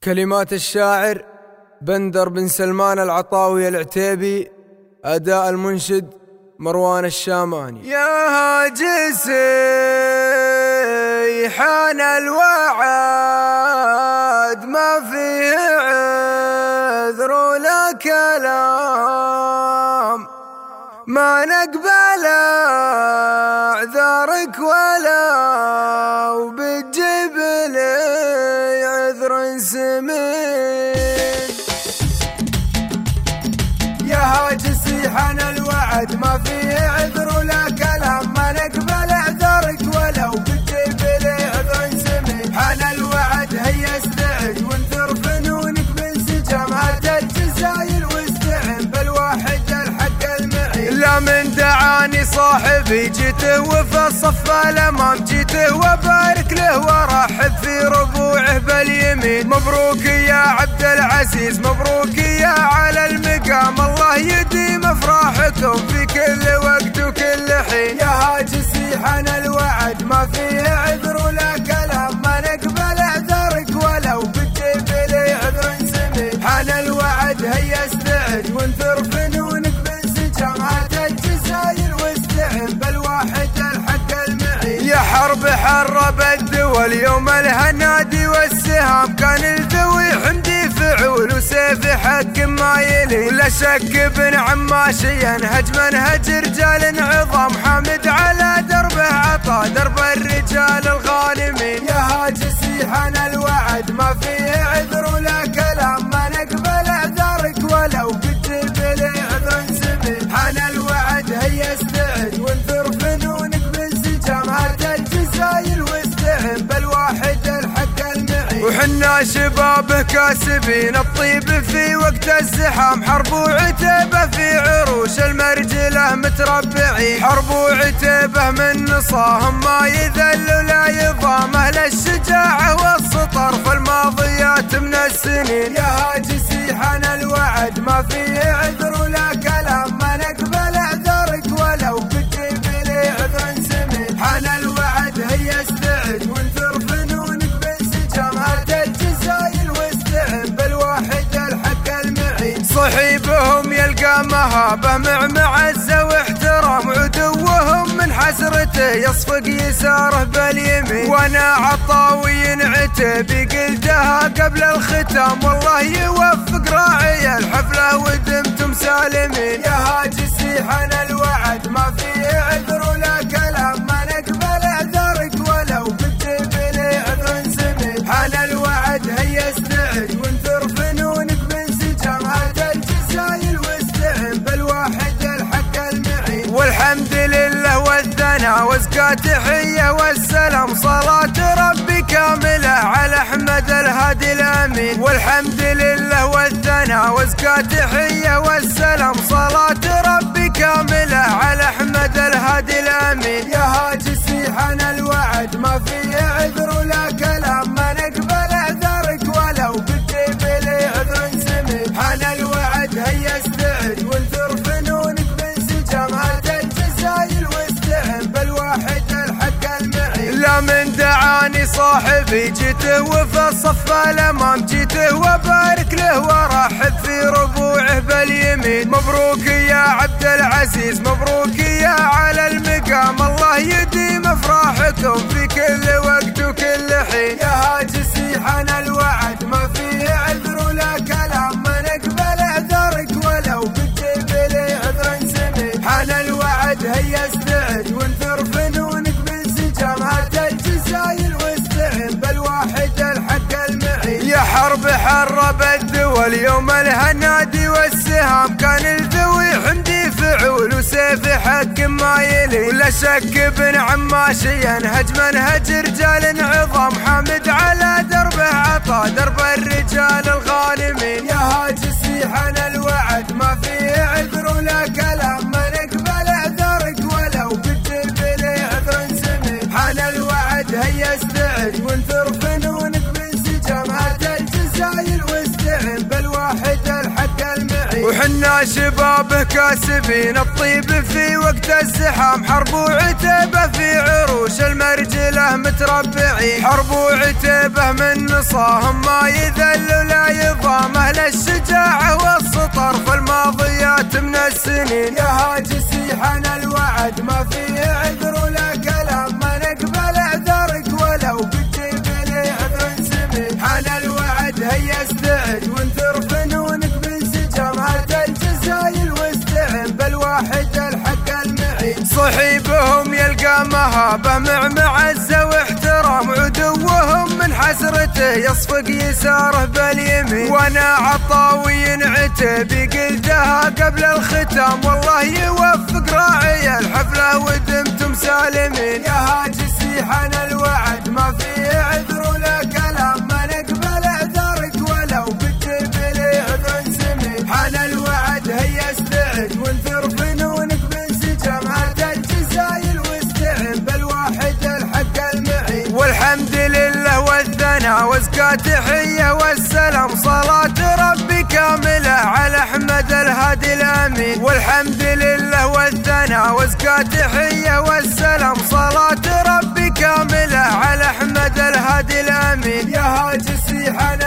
كلمات الشاعر بندر بن سلمان العطاوي العتيبي، أداء المنشد مروان الشاماني. يا هاجسي حان الوعد، ما فيه عذر ولا كلام، ما نقبل اعذارك ولو بتجيب لي عذر سمين. يا هاجسي حان الوعد، ما فيه عذر ولا كلام، ما نقبل اعذارك ولو بتجيب لي عذر سمين. حان الوعد هيا استعد وانثر فنونك بانسجام، هات الجزايل واستعن بالواحد الحق المعين. لا من دعاني صاحبي جيته وفي الصف الامام، جيته وبارك له وارحب في ربوعه باليمين. مبروك يا عبد العزيز، مبروك يا على المقام، الله يديم افراحكم في كل وقت وكل حين. يا هاجسي حان الوعد، ما فيه عذر ولا كلام، ما نقبل اعذارك ولو بتجيب لي عذر سمين. حان الوعد هيا استعد وانثر فنونك بانسجام، هات الجزايل واستعن بالواحد الحق المعين. يا حرب حرب الدول يوم الهنادي والسهام، كان الذوي حمدي فعول وسيف حق ما يلي. لا شك بن عماشي ينهج منهج رجال عظام، حامد على دربه عطى درب الرجال الغانمين. يا هاجسي حان الوعد، ما فيه عذر ولا كلام، ما نقبل اعذارك ولو بتجيب لي عذر سمين. حان الوعد هيا استعد وانثر فنونك بانسجام، هات الجزايل واستعن بالواحد الحق المعين. وحنا شبابه كاسبين الطيب في وقت الزحام، حرب وعتيبه في عروش المرجله متربعين. حرب وعتيبه من نصاهم ما يذل ولا يضام، اهل الشجاعه والسطر في الماضيات من السنين. يا هاجسي حان الوعد، ما فيه عذر ولا كلام، ما نقبل اعذارك ولو بتجيب لي عذر سمين. حان الوعد هيا استعد وانثر فنونك بانسجام، هات الجزايل واستعن بالواحد الحق المعين. صحيبهم يلقى مهابه مع عزه واحترام، عدوهم من حسرته يصفق يساره باليمين. وانا عطاوي عتيبي قلتها قبل الختام، والله يوفق راعي الحفله ودمتم سالمين. يا هاجسي حان الوعد، ما فيه عذر ولا كلام، ما نقبل اعذارك ولو بتجيب لي عذر سمين. حان الوعد هيا استعد وانثر فنونك بانسجام، هات الجزايل واستعن بالواحد الحق المعين. والحمد لله والثناء وازكى تحيه والسلام، صلاه ربي كامله على احمد الهادي الامين. والحمد لله والثناء وازكى تحيه والسلام، صلاه ربي كامله على احمد الهادي الامين. يا هاجسي حان الوعد، ما فيه عذر ولا كلام، ما نقبل اعذارك ولو بتجيب لي عذر سمين. حان الوعد هيا استعد وانثر فنونك بانسجام، هات الجزايل واستعن بالواحد الحق المعين. لا من دعاني صاحبي جيته وفي الصف الامام، جيته وبارك له وارحب في ربوعه باليمين. مبروك يا عبد العزيز، مبروك يا على المقام، الله يديم افراحكم في كل وقت وكل حين. يا هاجسي حان الوعد، ما فيه عذر ولا كلام، ما نقبل اعذارك ولو بتجيب لي عذر سمين. حان الوعد هيا استعد وانثر فنونك بانسجام، هات الجزايل واستعن بالواحد الحق المعين. يا حرب حرب الدول يوم الهنادي والسهام، كان الذوي حمدي فعول وسيف حق ما يلي. لا شك بن عماشي ينهج منهج رجال عظام، حامد على دربه عطى درب الرجال الغانمين. يا هاجسي حان الوعد، ما فيه عذر ولا كلام، ما نقبل اعذارك ولو بتجيب لي عذر سمين. حان الوعد هيا استعد وانثر فنونك بانسجام، هات الجزايل واستعن بالواحد الحق المعين. وحنا شبابه كاسبين الطيب في وقت الزحام، حرب وعتيبه في عروش المرجله متربعين. حرب وعتيبه من نصاهم ما يذل سنين. يا هاجسي حان الوعد ما فيه عذر ولا كلام، ما نقبل اعذارك ولو بتجيب لي عذر سمين. حان الوعد هيا استعد وانثر فنونك بانسجام، هات الجزايل واستعن بالواحد الحق المعين. صحيبهم يلقى مهابه مع معزه واحترام، عدوهم من حسرته يصفق يساره باليمين. وانا عطاوي عتيبي قلتها قبل الختام، والله يوفق راعي الحفله ودمتم سالمين. يا هاجسي حان الوعد ما فيه عذر ولا كلام، ما نقبل اعذارك ولو بتجيب لي عذر سمين. حان الوعد هيا استعد وانثر فنونك بانسجام، هات الجزايل واستعن بالواحد الحق المعين. والحمد لله والثناء وازكى تحيه والسلام، صلاه ربي كامله على احمد الهادي الامين. والحمد لله والثناء وازكى تحيه والسلام، صلاه ربي كامله على احمد الهادي الامين. يا هاجسي حان